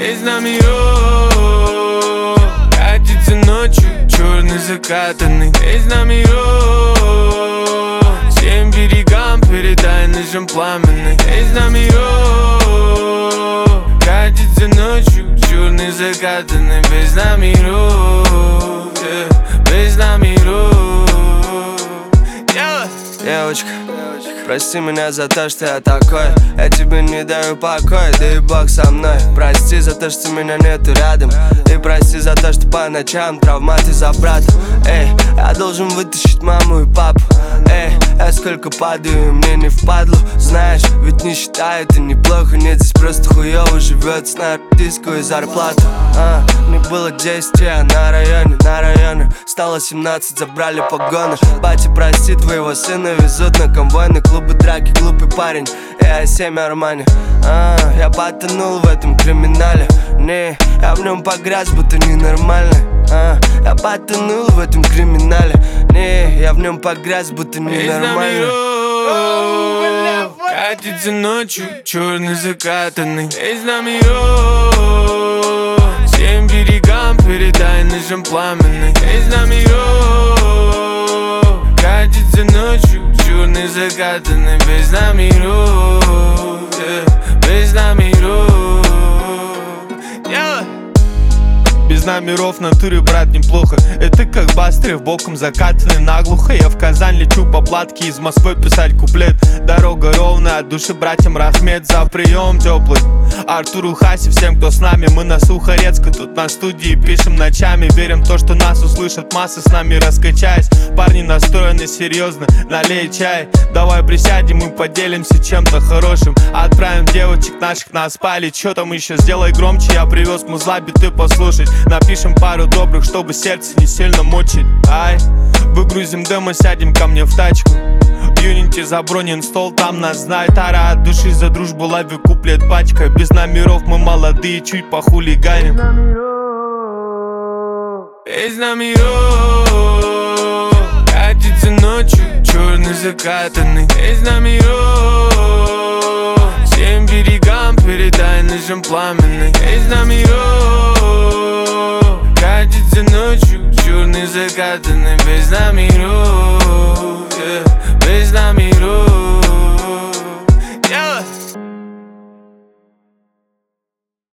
из номеров. Катится ночью черный закатанный из номеров. Всем берегам передай ножом пламенный из номеров. Катится ночью черный закатанный без номеров, без номеров. Девочка, прости меня за то, что я такой. Я тебе не даю покоя, да и Бог со мной. Прости за то, что меня нету рядом. И прости за то, что по ночам травматы за брата. Эй, я должен вытащить маму и папу. Эй, я сколько падаю, мне не впадло. Знаешь, ведь не считаю это неплохо. Нет, здесь просто хуёво живётся на родительскую зарплату. Мне было 10, я на районе. Стало 17, забрали погоны. Батя, прости, твоего сына везут на конвойные клубы, драки, глупый парень. Я 7 Армани. Я потонул в этом криминале. Не, я в нем погряз, будто ненормальный. Я потонул в этом криминале. Не, я в нем погряз, будто ненормальный. Катится ночью черный закатанный из номеров. Всем берегам передай ножом пламенный из номеров. Катится ночью черный закатанный без номеров, без номеров. Без номеров в натуре, брат, неплохо. Это как Бастрев, боком закатанный наглухо. Я в Казань лечу по платке, из Москвы писать куплет. Дорога ровная, от души братьям Рахмет за прием теплый. Артуру Хаси, всем, кто с нами, мы на Сухарецкой. Тут на студии пишем ночами, верим в то, что нас услышат массы, с нами раскачаясь. Парни настроены серьезно, налей чай. Давай присядем и поделимся чем-то хорошим. Отправим девочек наших на спали. Чё там еще, сделай громче, я привез музла, биты послушать. Напишем пару добрых, чтобы сердце не сильно мучить. Ай, выгрузим демо, сядем ко мне в тачку. В Юнити забронен стол, там нас знает ара. От души за дружбу лови куплет пачка. Без номеров мы молодые, чуть похулиганим. Без номеров. Катится ночью черный закатанный из номеров. Всем берегам передай ножом пламенный из номеров.